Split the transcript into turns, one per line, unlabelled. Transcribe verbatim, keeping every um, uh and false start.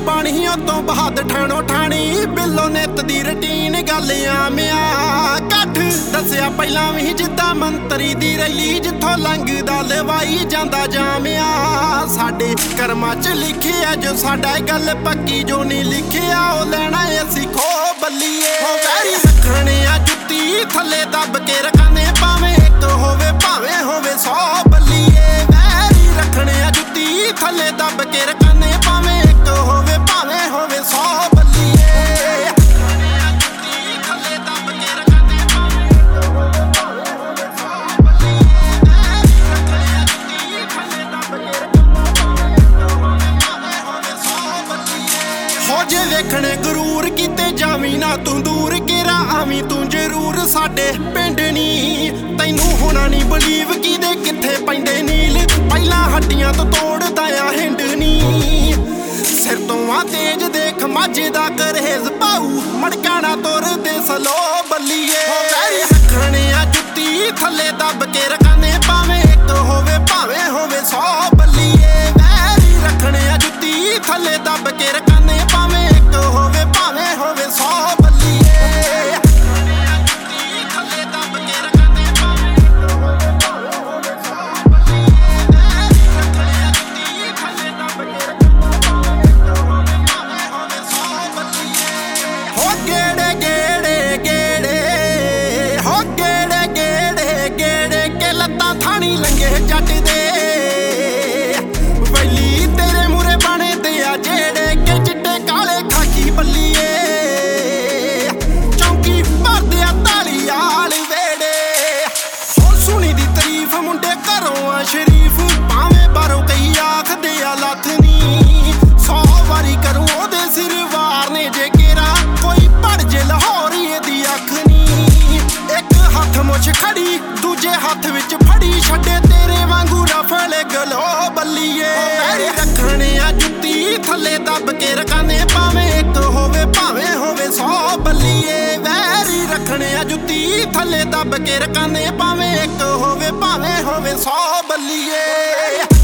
पानी तो बहाद ठाणो ठाणी बिलो नित दी रूटीन गल आमिया कठ दसिया पहला भी जिद्दां मंतरी दी रैली जिथों लंघदा लवाई जांदा जामिया साडे करमां च लिखिया जो साडा गल पक्की जो नहीं लिखिया ओ लैणा असीं खो बल्लीए हो वैरी रखणे आ जुत्ती थल्ले दब के रखाने भावें एक होवे भावें होवे सौ बल्लीए वैरी रखणे आ जुत्ती थल्ले दब के रखाने भावें एक होवे भावें होवे सौ बल्लीए हो जे वेखणे गरूर किते जावी ना तू दूर केरा आवी तू जरूर साडे पिंड नी तैनू होना नी बलीव किदे किथे पैंदे नील पहला हड्डियां तो तोड़दा आ हिंड नी सिर तो आ तेज देख माझे दा करेज पाऊ मड़काना तुर दे सलो बल्लीए वैरी रखणे आ जुत्ती थल्ले दब के रखाने भावें एक होवे भावें होवे सौ बल्लीए वैरी रखणे आ जुत्ती थल्ले दब के रखाने भावें एक होवे भावें होवे सौ बल्लीए थानी लंगे जट दे वैली तेरे मुरे बने ते आ जेड़े के चिट्टे काले खाकी बल्लीए चौंकी भर दिया ताली आल वेड़े हो सुनी दी तारीफ मुंडे घरों आ शरीफ भावें बारों कई आख दे आ लथनी सौ वारी करूं ओदे सिर वारने जे केरा कोई पड़ जे लाहौरी दी अख नी एक हथ मुछ खड़ी दूजे हथ विच फड़ी छड्डे तेरे वांगू रफल गलो बल्लीए वैरी रखणे आ जुत्ती थल्ले दब के रखाने भावें एक होवे भावें होवे सौ बल्लीए वैरी रखणे आ जुत्ती थल्ले दब के रखाने भावें एक होवे भावें होवे सौ बल्लीए।